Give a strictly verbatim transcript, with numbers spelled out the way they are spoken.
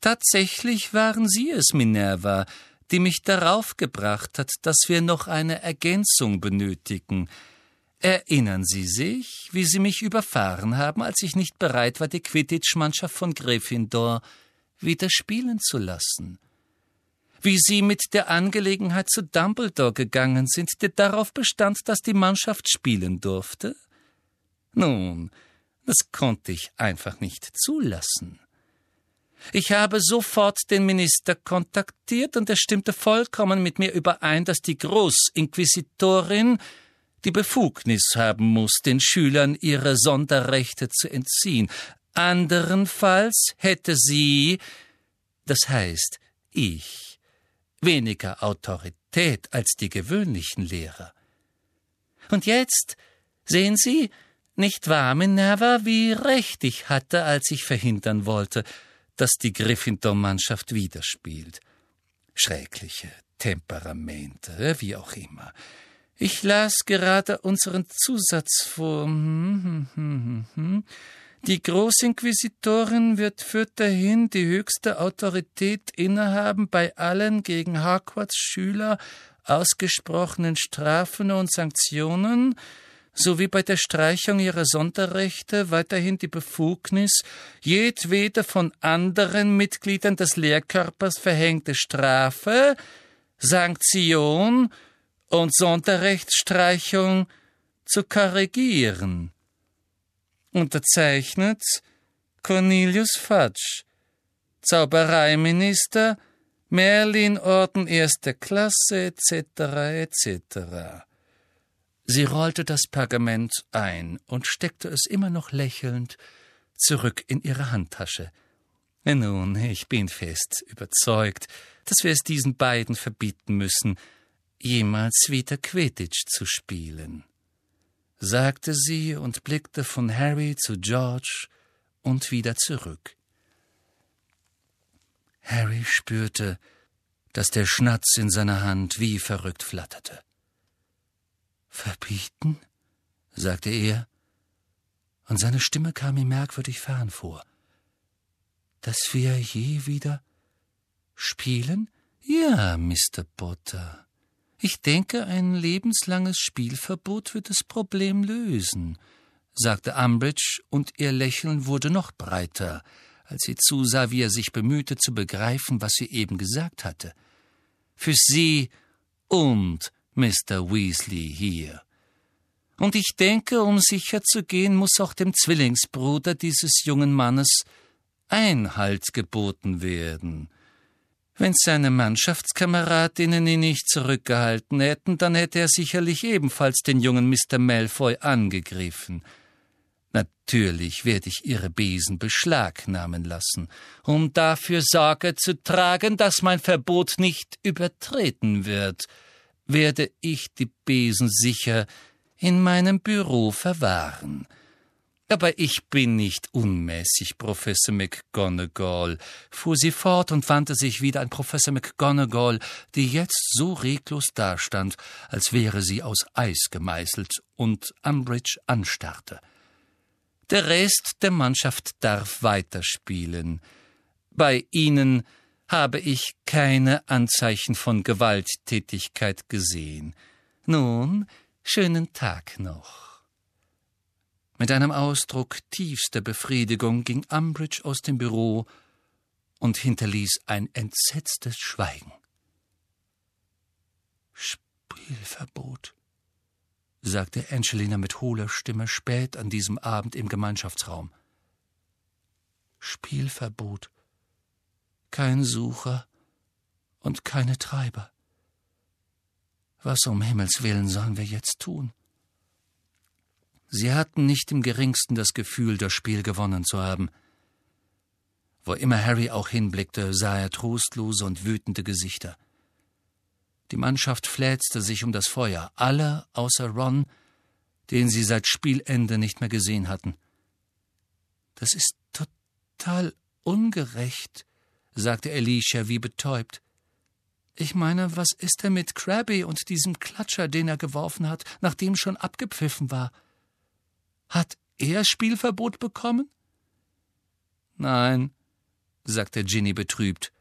Tatsächlich waren Sie es, Minerva, die mich darauf gebracht hat, dass wir noch eine Ergänzung benötigen. Erinnern Sie sich, wie Sie mich überfahren haben, als ich nicht bereit war, die Quidditch-Mannschaft von Gryffindor wieder spielen zu lassen? Wie Sie mit der Angelegenheit zu Dumbledore gegangen sind, der darauf bestand, dass die Mannschaft spielen durfte? Nun, das konnte ich einfach nicht zulassen. Ich habe sofort den Minister kontaktiert, und er stimmte vollkommen mit mir überein, dass die Großinquisitorin die Befugnis haben muss, den Schülern ihre Sonderrechte zu entziehen. Anderenfalls hätte sie, das heißt ich, weniger Autorität als die gewöhnlichen Lehrer. Und jetzt, sehen Sie, nicht wahr, Minerva, wie recht ich hatte, als ich verhindern wollte, dass die Gryffindor-Mannschaft wieder spielt. Schreckliche Temperamente, wie auch immer. Ich las gerade unseren Zusatz vor. Die Großinquisitorin wird fürterhin die höchste Autorität innehaben bei allen gegen Hogwarts Schüler ausgesprochenen Strafen und Sanktionen, sowie bei der Streichung ihrer Sonderrechte weiterhin die Befugnis, jedwede von anderen Mitgliedern des Lehrkörpers verhängte Strafe, Sanktion und Sonderrechtsstreichung zu korrigieren. Unterzeichnet Cornelius Fudge, Zaubereiminister, Merlin-Orden erster Klasse, et cetera et cetera. Sie rollte das Pergament ein und steckte es immer noch lächelnd zurück in ihre Handtasche. Nun, ich bin fest überzeugt, dass wir es diesen beiden verbieten müssen, jemals wieder Quidditch zu spielen, sagte sie und blickte von Harry zu George und wieder zurück. Harry spürte, dass der Schnatz in seiner Hand wie verrückt flatterte. »Verbieten?« sagte er, und seine Stimme kam ihm merkwürdig fern vor. »Dass wir je wieder spielen?« »Ja, Mister Potter. Ich denke, ein lebenslanges Spielverbot wird das Problem lösen«, sagte Umbridge, und ihr Lächeln wurde noch breiter, als sie zusah, wie er sich bemühte zu begreifen, was sie eben gesagt hatte. »Für Sie und Mister Weasley hier. Und ich denke, um sicher zu gehen, muss auch dem Zwillingsbruder dieses jungen Mannes Einhalt geboten werden. Wenn seine Mannschaftskameradinnen ihn nicht zurückgehalten hätten, dann hätte er sicherlich ebenfalls den jungen Mister Malfoy angegriffen. Natürlich werde ich ihre Besen beschlagnahmen lassen, um dafür Sorge zu tragen, dass mein Verbot nicht übertreten wird, werde ich die Besen sicher in meinem Büro verwahren. Aber ich bin nicht unmäßig, Professor McGonagall, fuhr sie fort und wandte sich wieder an Professor McGonagall, die jetzt so reglos dastand, als wäre sie aus Eis gemeißelt, und Umbridge anstarrte. Der Rest der Mannschaft darf weiterspielen. Bei Ihnen habe ich keine Anzeichen von Gewalttätigkeit gesehen. Nun, schönen Tag noch.« Mit einem Ausdruck tiefster Befriedigung ging Umbridge aus dem Büro und hinterließ ein entsetztes Schweigen. »Spielverbot«, sagte Angelina mit hohler Stimme spät an diesem Abend im Gemeinschaftsraum. »Spielverbot. Kein Sucher und keine Treiber. Was um Himmels willen sollen wir jetzt tun?« Sie hatten nicht im geringsten das Gefühl, das Spiel gewonnen zu haben. Wo immer Harry auch hinblickte, sah er trostlose und wütende Gesichter. Die Mannschaft fläzte sich um das Feuer, alle außer Ron, den sie seit Spielende nicht mehr gesehen hatten. »Das ist total ungerecht«, sagte Alicia wie betäubt. »Ich meine, was ist denn mit Crabbe und diesem Klatscher, den er geworfen hat, nachdem schon abgepfiffen war? Hat er Spielverbot bekommen?« »Nein«, sagte Ginny betrübt.